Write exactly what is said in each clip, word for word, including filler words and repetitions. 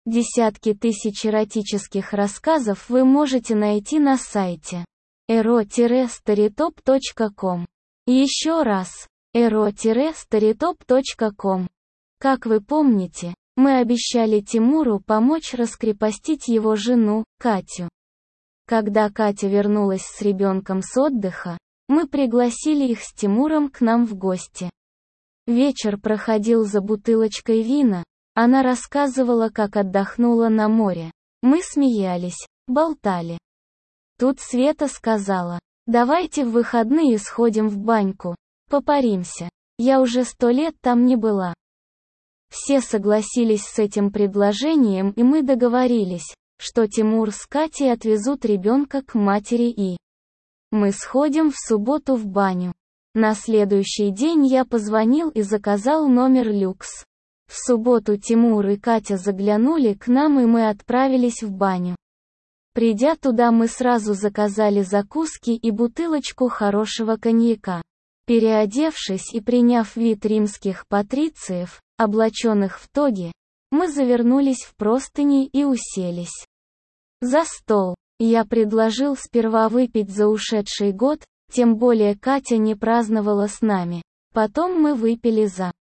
Десятки тысяч эротических рассказов вы можете найти на сайте эро старитоп точка ком. Еще раз, эро старитоп точка ком. Как вы помните, мы обещали Тимуру помочь раскрепостить его жену, Катю. Когда Катя вернулась с ребенком с отдыха, мы пригласили их с Тимуром к нам в гости. Вечер проходил за бутылочкой вина, она рассказывала, как отдохнула на море. Мы смеялись, болтали. Тут Света сказала: «Давайте в выходные сходим в баньку, попаримся. Я уже сто лет там не была». Все согласились с этим предложением, и мы договорились, что Тимур с Катей отвезут ребенка к матери и мы сходим в субботу в баню. На следующий день я позвонил и заказал номер люкс. В субботу Тимур и Катя заглянули к нам, и мы отправились в баню. Придя туда, мы сразу заказали закуски и бутылочку хорошего коньяка. Переодевшись и приняв вид римских патрициев, облаченных в тоги, мы завернулись в простыни и уселись за стол. Я предложил сперва выпить за ушедший год, тем более Катя не праздновала с нами. Потом мы выпили за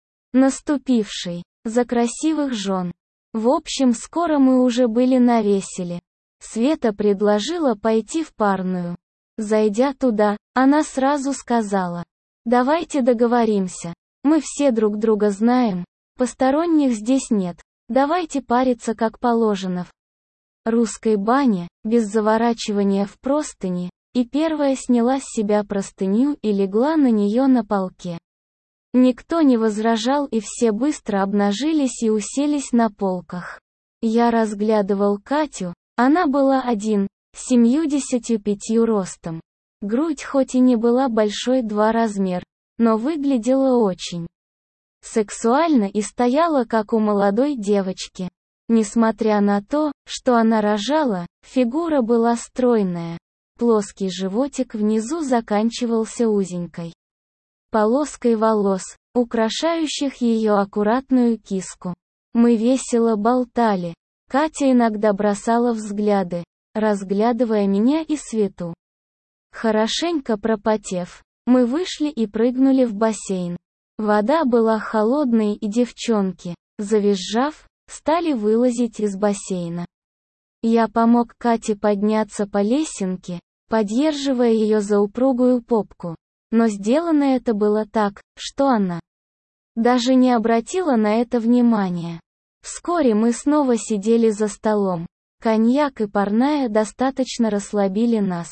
наступивший, за красивых жен. В общем, скоро мы уже были навеселе. Света предложила пойти в парную. Зайдя туда, она сразу сказала: «Давайте договоримся. Мы все друг друга знаем, посторонних здесь нет. Давайте париться как положено в русской бане, без заворачивания в простыни». И первая сняла с себя простыню и легла на нее на полке. Никто не возражал, и все быстро обнажились и уселись на полках. Я разглядывал Катю, она была один, семьдесят пять ростом. Грудь хоть и не была большой, два размер, но выглядела очень сексуально и стояла как у молодой девочки. Несмотря на то, что она рожала, фигура была стройная. Плоский животик внизу заканчивался узенькой полоской волос, украшающих ее аккуратную киску. Мы весело болтали. Катя иногда бросала взгляды, разглядывая меня и Свету. Хорошенько пропотев, мы вышли и прыгнули в бассейн. Вода была холодной, и девчонки, завизжав, стали вылазить из бассейна. Я помог Кате подняться по лесенке, поддерживая ее за упругую попку. Но сделано это было так, что она даже не обратила на это внимания. Вскоре мы снова сидели за столом. Коньяк и парная достаточно расслабили нас.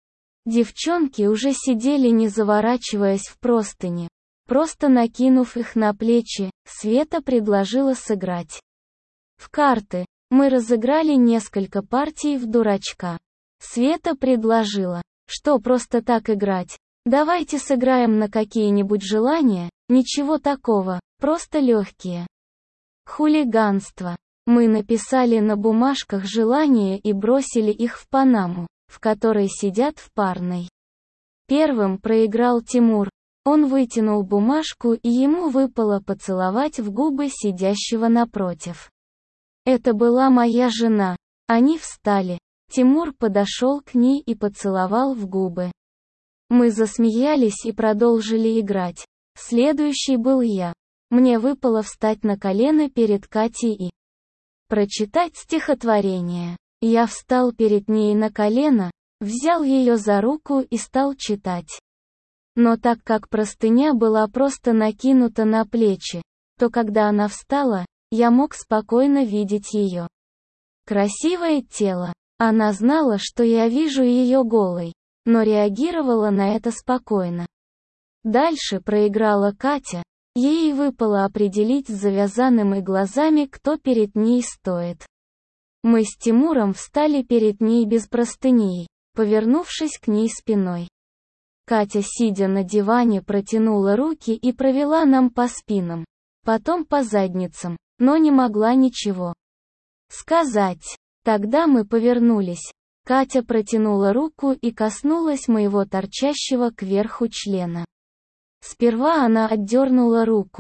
Девчонки уже сидели, не заворачиваясь в простыни. Просто накинув их на плечи, Света предложила сыграть в карты. Мы разыграли несколько партий в дурачка. Света предложила: «Что просто так играть? Давайте сыграем на какие-нибудь желания, ничего такого, просто легкие». Хулиганство. Мы написали на бумажках желания и бросили их в панаму, в которой сидят в парной. Первым проиграл Тимур. Он вытянул бумажку, и ему выпало поцеловать в губы сидящего напротив. Это была моя жена. Они встали. Тимур подошел к ней и поцеловал в губы. Мы засмеялись и продолжили играть. Следующий был я. Мне выпало встать на колено перед Катей и прочитать стихотворение. Я встал перед ней на колено, взял ее за руку и стал читать. Но так как простыня была просто накинута на плечи, то когда она встала, я мог спокойно видеть ее красивое тело. Она знала, что я вижу ее голой, но реагировала на это спокойно. Дальше проиграла Катя. Ей выпало определить с завязанными глазами, кто перед ней стоит. Мы с Тимуром встали перед ней без простыней, повернувшись к ней спиной. Катя, сидя на диване, протянула руки и провела нам по спинам, потом по задницам, но не могла ничего сказать. Тогда мы повернулись. Катя протянула руку и коснулась моего торчащего кверху члена. Сперва она отдернула руку.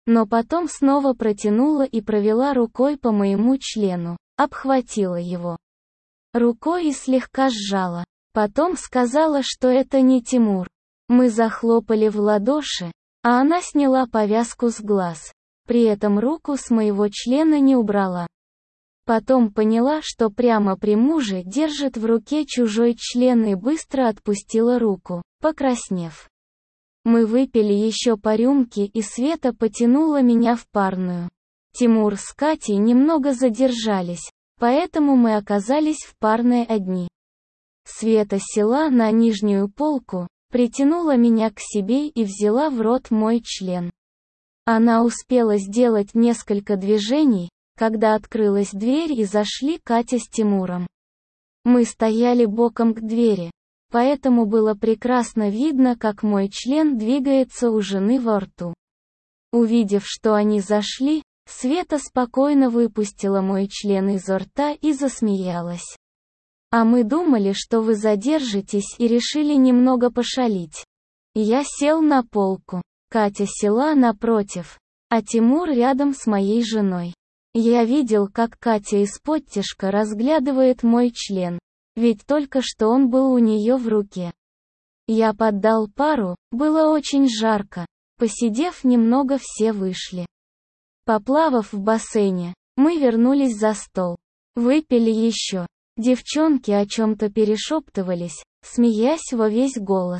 Но потом снова протянула и провела рукой по моему члену, обхватила его рукой и слегка сжала. Потом сказала, что это не Тимур. Мы захлопали в ладоши, а она сняла повязку с глаз. При этом руку с моего члена не убрала. Потом поняла, что прямо при муже держит в руке чужой член и быстро отпустила руку, покраснев. Мы выпили еще по рюмке, и Света потянула меня в парную. Тимур с Катей немного задержались, поэтому мы оказались в парной одни. Света села на нижнюю полку, притянула меня к себе и взяла в рот мой член. Она успела сделать несколько движений, когда открылась дверь и зашли Катя с Тимуром. Мы стояли боком к двери, поэтому было прекрасно видно, как мой член двигается у жены во рту. Увидев, что они зашли, Света спокойно выпустила мой член изо рта и засмеялась. «А мы думали, что вы задержитесь, и решили немного пошалить». Я сел на полку. Катя села напротив, а Тимур рядом с моей женой. Я видел, как Катя исподтишка разглядывает мой член, ведь только что он был у нее в руке. Я поддал пару, было очень жарко. Посидев немного, все вышли. Поплавав в бассейне, мы вернулись за стол. Выпили еще. Девчонки о чем-то перешептывались, смеясь во весь голос.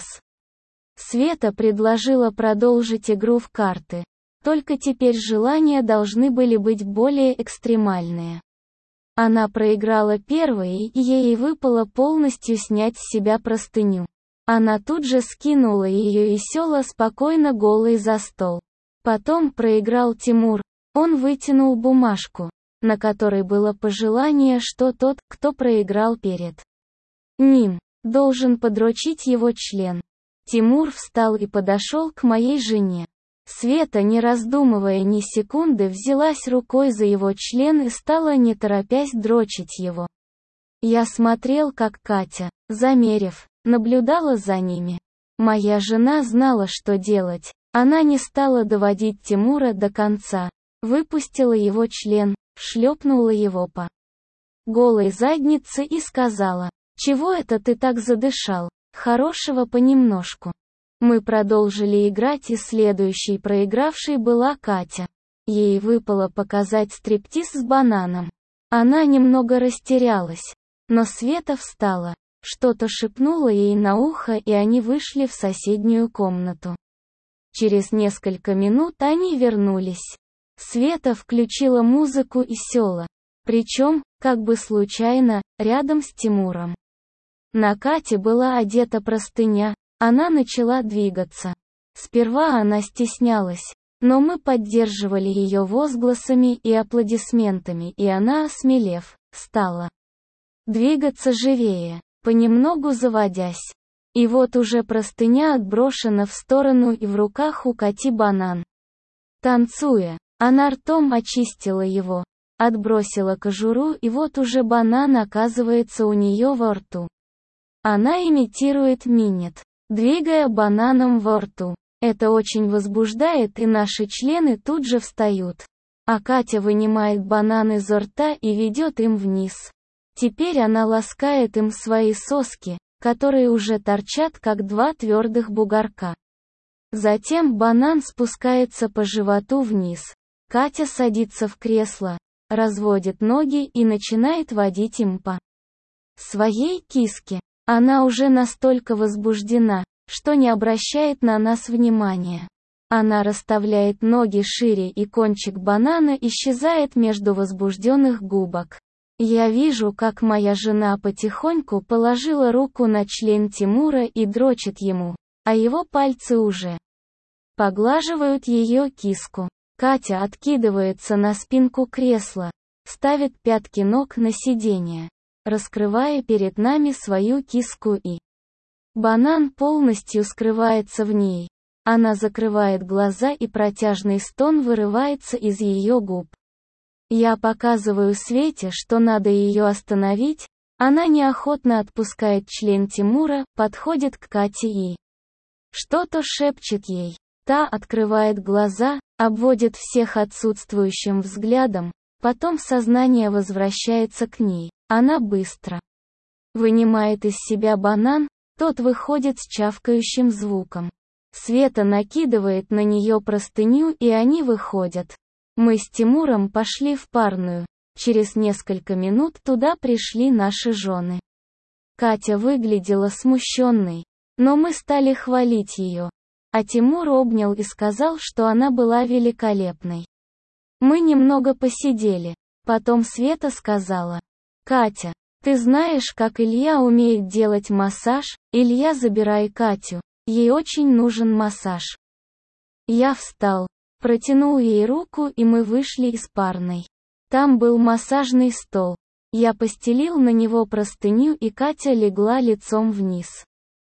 Света предложила продолжить игру в карты, только теперь желания должны были быть более экстремальные. Она проиграла первой, и ей выпало полностью снять с себя простыню. Она тут же скинула ее и села спокойно голой за стол. Потом проиграл Тимур, он вытянул бумажку, на которой было пожелание, что тот, кто проиграл перед ним, должен подрочить его член. Тимур встал и подошел к моей жене. Света, не раздумывая ни секунды, взялась рукой за его член и стала не торопясь дрочить его. Я смотрел, как Катя, замерев, наблюдала за ними. Моя жена знала, что делать. Она не стала доводить Тимура до конца, выпустила его член, шлепнула его по голой заднице и сказала: «Чего это ты так задышал? Хорошего понемножку». Мы продолжили играть, и следующей проигравшей была Катя. Ей выпало показать стриптиз с бананом. Она немного растерялась, но Света встала, что-то шепнула ей на ухо, и они вышли в соседнюю комнату. Через несколько минут они вернулись. Света включила музыку и села, причем, как бы случайно, рядом с Тимуром. На Кате была одета простыня, она начала двигаться. Сперва она стеснялась, но мы поддерживали ее возгласами и аплодисментами, и она, осмелев, стала двигаться живее, понемногу заводясь. И вот уже простыня отброшена в сторону, и в руках у Кати банан. Танцуя, она ртом очистила его, отбросила кожуру, и вот уже банан оказывается у нее во рту. Она имитирует минет, двигая бананом во рту. Это очень возбуждает, и наши члены тут же встают. А Катя вынимает банан изо рта и ведет им вниз. Теперь она ласкает им свои соски, которые уже торчат как два твердых бугорка. Затем банан спускается по животу вниз. Катя садится в кресло, разводит ноги и начинает водить им по своей киске. Она уже настолько возбуждена, что не обращает на нас внимания. Она расставляет ноги шире, и кончик банана исчезает между возбужденных губок. Я вижу, как моя жена потихоньку положила руку на член Тимура и дрочит ему, а его пальцы уже поглаживают ее киску. Катя откидывается на спинку кресла, ставит пятки ног на сиденье, раскрывая перед нами свою киску, и банан полностью скрывается в ней. Она закрывает глаза, и протяжный стон вырывается из ее губ. Я показываю Свете, что надо ее остановить. Она неохотно отпускает член Тимура, подходит к Кате и что-то шепчет ей. Та открывает глаза, обводит всех отсутствующим взглядом, потом сознание возвращается к ней. Она быстро вынимает из себя банан, тот выходит с чавкающим звуком. Света накидывает на нее простыню, и они выходят. Мы с Тимуром пошли в парную. Через несколько минут туда пришли наши жены. Катя выглядела смущенной, но мы стали хвалить ее. А Тимур обнял и сказал, что она была великолепной. Мы немного посидели. Потом Света сказала: «Катя, ты знаешь, как Илья умеет делать массаж? Илья, забирай Катю, ей очень нужен массаж». Я встал, протянул ей руку, и мы вышли из парной. Там был массажный стол. Я постелил на него простыню, и Катя легла лицом вниз.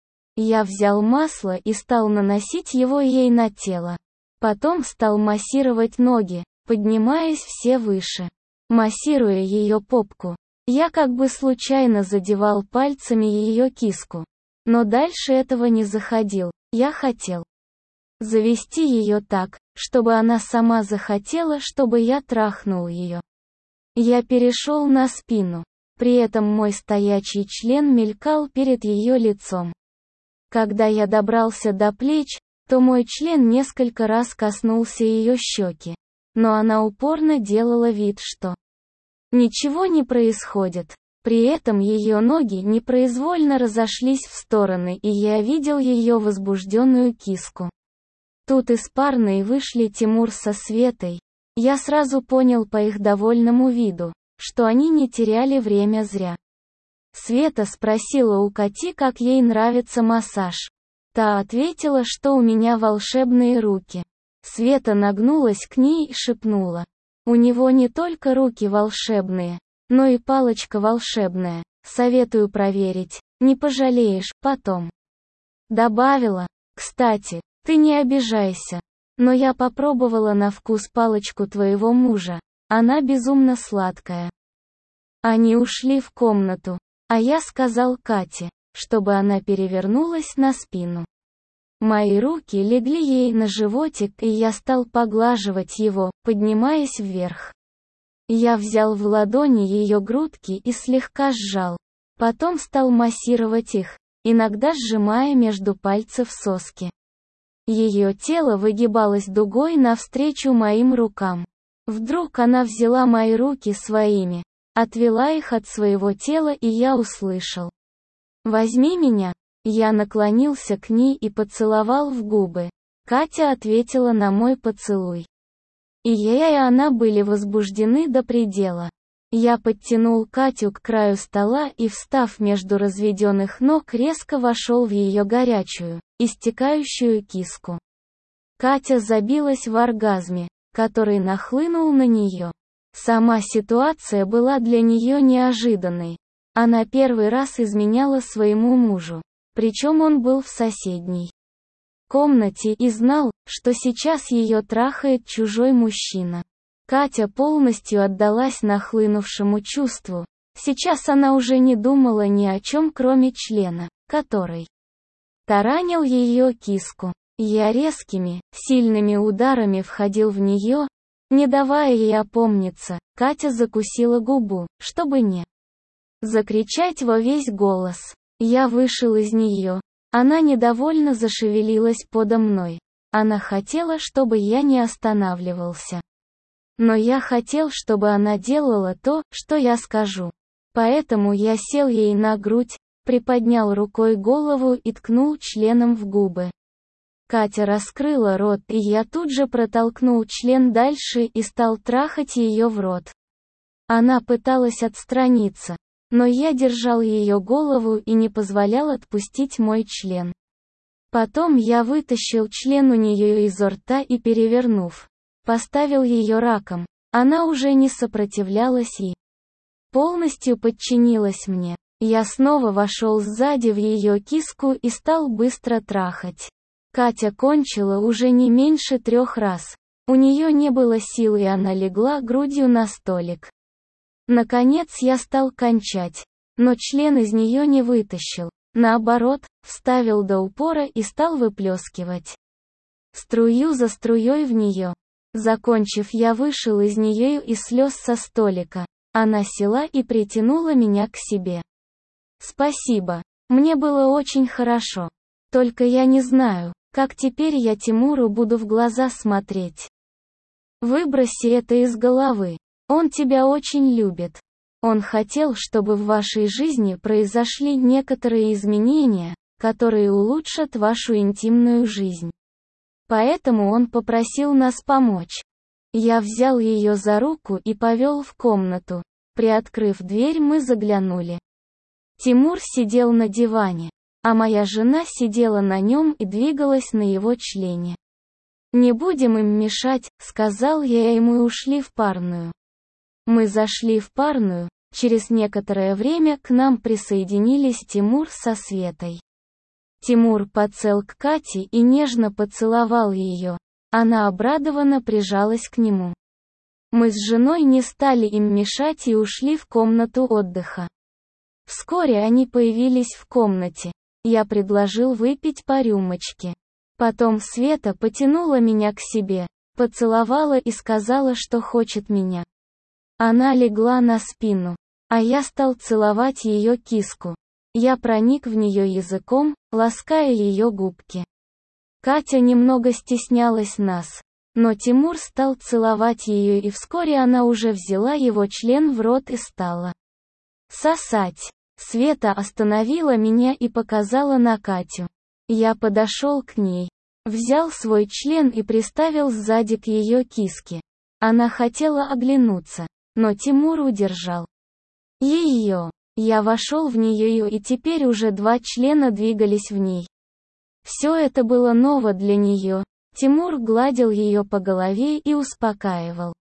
Я взял масло и стал наносить его ей на тело. Потом стал массировать ноги, поднимаясь все выше. Массируя ее попку, я как бы случайно задевал пальцами ее киску. Но дальше этого не заходил. Я хотел завести ее так, чтобы она сама захотела, чтобы я трахнул ее. Я перешел на спину. При этом мой стоячий член мелькал перед ее лицом. Когда я добрался до плеч, то мой член несколько раз коснулся ее щеки. Но она упорно делала вид, что ничего не происходит. При этом ее ноги непроизвольно разошлись в стороны, и я видел ее возбужденную киску. Тут из парной вышли Тимур со Светой. Я сразу понял по их довольному виду, что они не теряли время зря. Света спросила у Кати, как ей нравится массаж. Та ответила, что у меня волшебные руки. Света нагнулась к ней и шепнула: «У него не только руки волшебные, но и палочка волшебная. Советую проверить, не пожалеешь потом». Добавила: «Кстати, ты не обижайся, но я попробовала на вкус палочку твоего мужа, она безумно сладкая». Они ушли в комнату, а я сказал Кате, чтобы она перевернулась на спину. Мои руки легли ей на животик, и я стал поглаживать его, поднимаясь вверх. Я взял в ладони ее грудки и слегка сжал. Потом стал массировать их, иногда сжимая между пальцев соски. Ее тело выгибалось дугой навстречу моим рукам. Вдруг она взяла мои руки своими, отвела их от своего тела, и я услышал: «Возьми меня». Я наклонился к ней и поцеловал в губы. Катя ответила на мой поцелуй. И я, и она были возбуждены до предела. Я подтянул Катю к краю стола и, встав между разведенных ног, резко вошел в ее горячую, истекающую киску. Катя забилась в оргазме, который нахлынул на нее. Сама ситуация была для нее неожиданной. Она первый раз изменяла своему мужу. Причем он был в соседней комнате и знал, что сейчас ее трахает чужой мужчина. Катя полностью отдалась нахлынувшему чувству. Сейчас она уже не думала ни о чем, кроме члена, который таранил ее киску. Я резкими, сильными ударами входил в нее, не давая ей опомниться. Катя закусила губу, чтобы не закричать во весь голос. Я вышел из нее. Она недовольно зашевелилась подо мной. Она хотела, чтобы я не останавливался. Но я хотел, чтобы она делала то, что я скажу. Поэтому я сел ей на грудь, приподнял рукой голову и ткнул членом в губы. Катя раскрыла рот, и я тут же протолкнул член дальше и стал трахать ее в рот. Она пыталась отстраниться, но я держал ее голову и не позволял отпустить мой член. Потом я вытащил член у нее изо рта и, перевернув, поставил ее раком. Она уже не сопротивлялась и полностью подчинилась мне. Я снова вошел сзади в ее киску и стал быстро трахать. Катя кончила уже не меньше трех раз. У нее не было сил, и она легла грудью на столик. Наконец я стал кончать, но член из нее не вытащил. Наоборот, вставил до упора и стал выплескивать струю за струей в нее. Закончив, я вышел из нее и слез со столика. Она села и притянула меня к себе. Спасибо. Мне было очень хорошо. Только я не знаю, как теперь я Тимуру буду в глаза смотреть. Выброси это из головы. Он тебя очень любит. Он хотел, чтобы в вашей жизни произошли некоторые изменения, которые улучшат вашу интимную жизнь. Поэтому он попросил нас помочь. Я взял ее за руку и повел в комнату. Приоткрыв дверь, мы заглянули. Тимур сидел на диване, а моя жена сидела на нем и двигалась на его члене. «Не будем им мешать», — сказал я ему, и ушли в парную. Мы зашли в парную, через некоторое время к нам присоединились Тимур со Светой. Тимур подсел к Кате и нежно поцеловал ее. Она обрадованно прижалась к нему. Мы с женой не стали им мешать и ушли в комнату отдыха. Вскоре они появились в комнате. Я предложил выпить по рюмочке. Потом Света потянула меня к себе, поцеловала и сказала, что хочет меня. Она легла на спину, а я стал целовать ее киску. Я проник в нее языком, лаская ее губки. Катя немного стеснялась нас, но Тимур стал целовать ее, и вскоре она уже взяла его член в рот и стала сосать. Света остановила меня и показала на Катю. Я подошел к ней, взял свой член и приставил сзади к ее киске. Она хотела оглянуться, но Тимур удержал ее. Я вошел в нее, и теперь уже два члена двигались в ней. Все это было ново для нее. Тимур гладил ее по голове и успокаивал.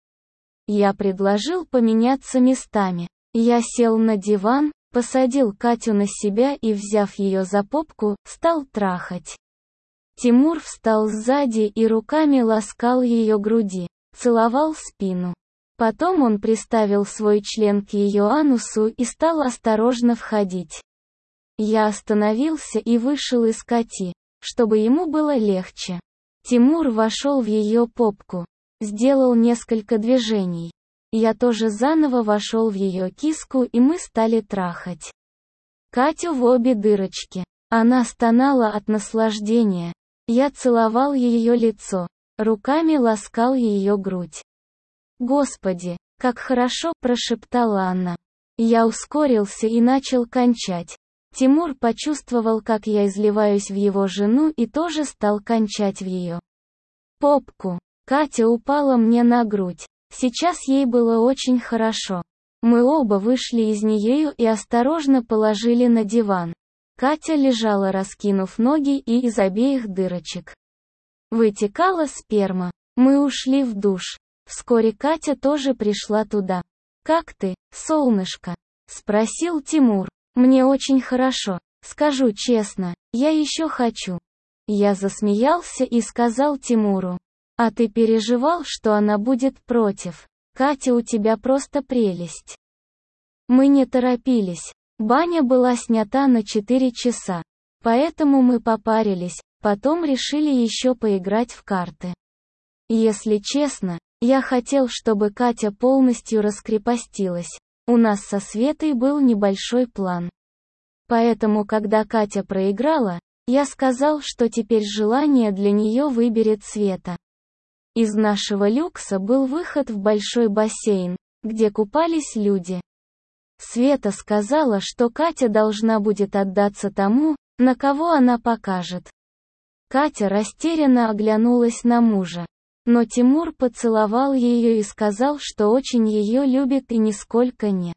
Я предложил поменяться местами. Я сел на диван, посадил Катю на себя и, взяв ее за попку, стал трахать. Тимур встал сзади и руками ласкал ее груди, целовал спину. Потом он приставил свой член к ее анусу и стал осторожно входить. Я остановился и вышел из Кати, чтобы ему было легче. Тимур вошел в ее попку, сделал несколько движений. Я тоже заново вошел в ее киску, и мы стали трахать Катю в обе дырочки. Она стонала от наслаждения. Я целовал ее лицо, руками ласкал ее грудь. «Господи, как хорошо!» – прошептала она. Я ускорился и начал кончать. Тимур почувствовал, как я изливаюсь в его жену, и тоже стал кончать в ее попку. Катя упала мне на грудь. Сейчас ей было очень хорошо. Мы оба вышли из нее и осторожно положили на диван. Катя лежала, раскинув ноги, и из обеих дырочек вытекала сперма. Мы ушли в душ. Вскоре Катя тоже пришла туда. «Как ты, солнышко?» – спросил Тимур. «Мне очень хорошо. Скажу честно, я еще хочу». Я засмеялся и сказал Тимуру: «А ты переживал, что она будет против? Катя у тебя просто прелесть». Мы не торопились. Баня была снята на четыре часа. Поэтому мы попарились, потом решили еще поиграть в карты. Если честно, я хотел, чтобы Катя полностью раскрепостилась. У нас со Светой был небольшой план. Поэтому, когда Катя проиграла, я сказал, что теперь желание для нее выберет Света. Из нашего люкса был выход в большой бассейн, где купались люди. Света сказала, что Катя должна будет отдаться тому, на кого она покажет. Катя растерянно оглянулась на мужа. Но Тимур поцеловал ее и сказал, что очень ее любит и нисколько не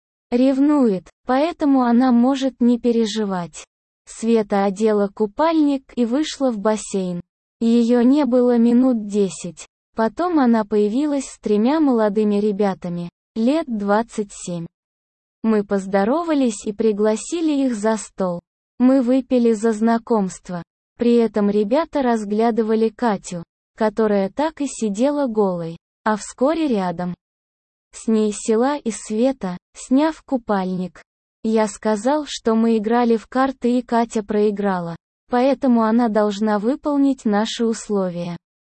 ревнует, поэтому она может не переживать. Света одела купальник и вышла в бассейн. Ее не было минут десять. Потом она появилась с тремя молодыми ребятами, лет двадцать семь. Мы поздоровались и пригласили их за стол. Мы выпили за знакомство. При этом ребята разглядывали Катю, которая так и сидела голой, а вскоре рядом с ней села и Света, сняв купальник. Я сказал, что мы играли в карты и Катя проиграла, поэтому она должна выполнить наши условия.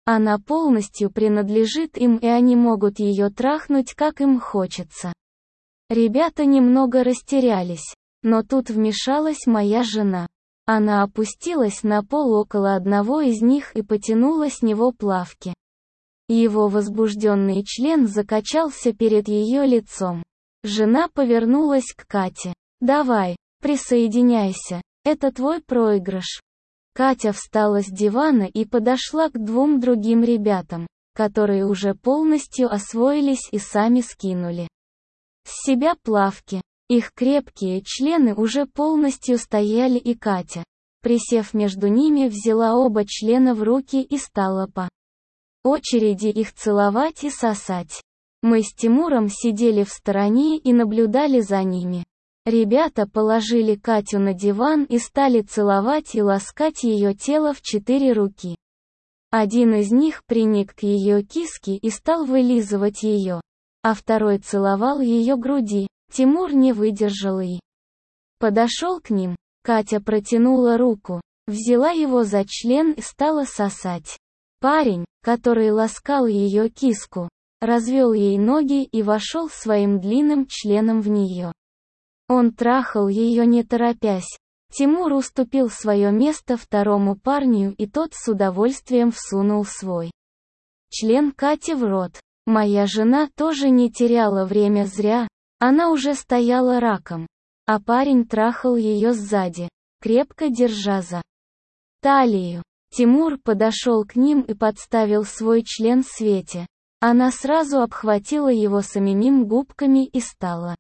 Она полностью принадлежит им, и они могут ее трахнуть, как им хочется. Ребята немного растерялись, но тут вмешалась моя жена. Она опустилась на пол около одного из них и потянула с него плавки. Его возбужденный член закачался перед ее лицом. Жена повернулась к Кате. «Давай, присоединяйся, это твой проигрыш». Катя встала с дивана и подошла к двум другим ребятам, которые уже полностью освоились и сами скинули с себя плавки. Их крепкие члены уже полностью стояли, и Катя, присев между ними, взяла оба члена в руки и стала по очереди их целовать и сосать. Мы с Тимуром сидели в стороне и наблюдали за ними. Ребята положили Катю на диван и стали целовать и ласкать ее тело в четыре руки. Один из них приник к ее киске и стал вылизывать ее, а второй целовал ее груди. Тимур не выдержал и подошел к ним. Катя протянула руку, взяла его за член и стала сосать. Парень, который ласкал ее киску, развел ей ноги и вошел своим длинным членом в нее. Он трахал ее не торопясь. Тимур уступил свое место второму парню, и тот с удовольствием всунул свой член Кате в рот. Моя жена тоже не теряла время зря, она уже стояла раком, а парень трахал ее сзади, крепко держа за талию. Тимур подошел к ним и подставил свой член Свете. Она сразу обхватила его самими губками и стала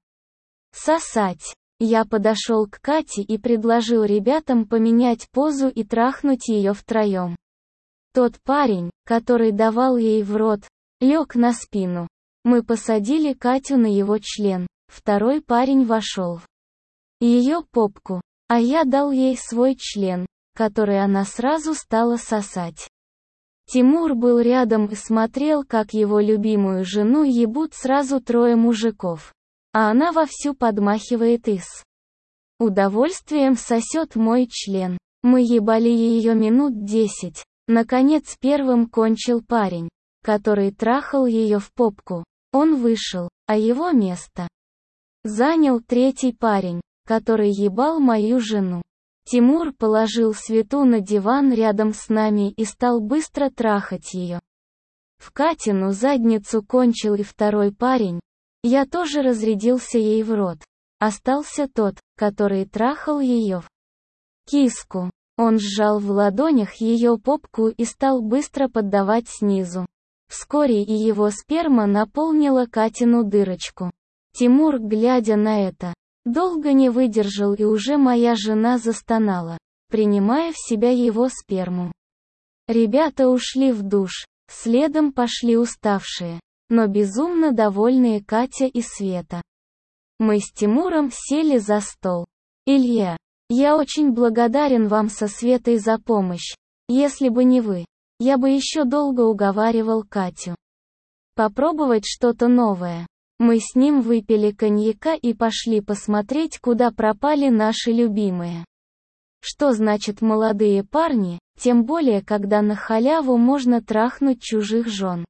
сосать. Я подошел к Кате и предложил ребятам поменять позу и трахнуть ее втроем. Тот парень, который давал ей в рот, лег на спину. Мы посадили Катю на его член. Второй парень вошел в ее попку, а я дал ей свой член, который она сразу стала сосать. Тимур был рядом и смотрел, как его любимую жену ебут сразу трое мужиков, а она вовсю подмахивает и с удовольствием сосет мой член. Мы ебали ее минут десять. Наконец первым кончил парень, который трахал ее в попку. Он вышел, а его место занял третий парень, который ебал мою жену. Тимур положил Свету на диван рядом с нами и стал быстро трахать ее. В Катину задницу кончил и второй парень. Я тоже разрядился ей в рот. Остался тот, который трахал ее в киску. Он сжал в ладонях ее попку и стал быстро поддавать снизу. Вскоре и его сперма наполнила Катину дырочку. Тимур, глядя на это, долго не выдержал, и уже моя жена застонала, принимая в себя его сперму. Ребята ушли в душ, следом пошли уставшие, но безумно довольные Катя и Света. Мы с Тимуром сели за стол. «Илья, я очень благодарен вам со Светой за помощь. Если бы не вы, я бы еще долго уговаривал Катю попробовать что-то новое». Мы с ним выпили коньяка и пошли посмотреть, куда пропали наши любимые. Что значит молодые парни, тем более когда на халяву можно трахнуть чужих жен.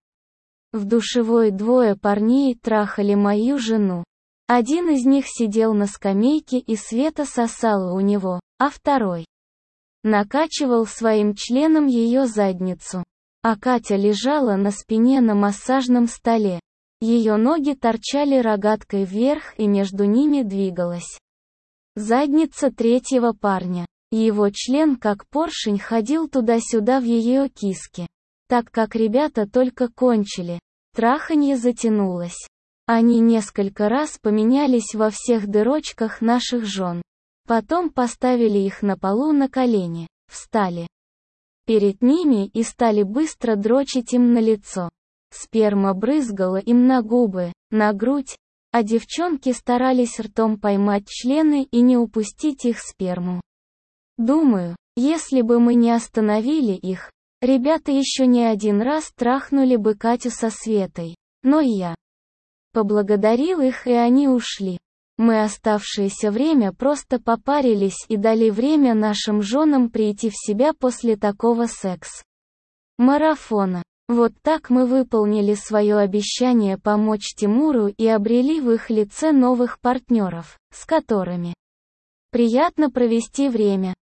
В душевой двое парней трахали мою жену. Один из них сидел на скамейке и Света сосала у него, а второй накачивал своим членом ее задницу. А Катя лежала на спине на массажном столе. Ее ноги торчали рогаткой вверх, и между ними двигалась задница третьего парня. Его член как поршень ходил туда-сюда в ее киске. Так как ребята только кончили, траханье затянулось. Они несколько раз поменялись во всех дырочках наших жен. Потом поставили их на полу на колени, встали перед ними и стали быстро дрочить им на лицо. Сперма брызгала им на губы, на грудь, а девчонки старались ртом поймать члены и не упустить их сперму. Думаю, если бы мы не остановили их, ребята еще не один раз трахнули бы Катю со Светой. Но я поблагодарил их, и они ушли. Мы оставшееся время просто попарились и дали время нашим женам прийти в себя после такого секса. марафона. Вот так мы выполнили свое обещание помочь Тимуру и обрели в их лице новых партнеров, с которыми приятно провести время.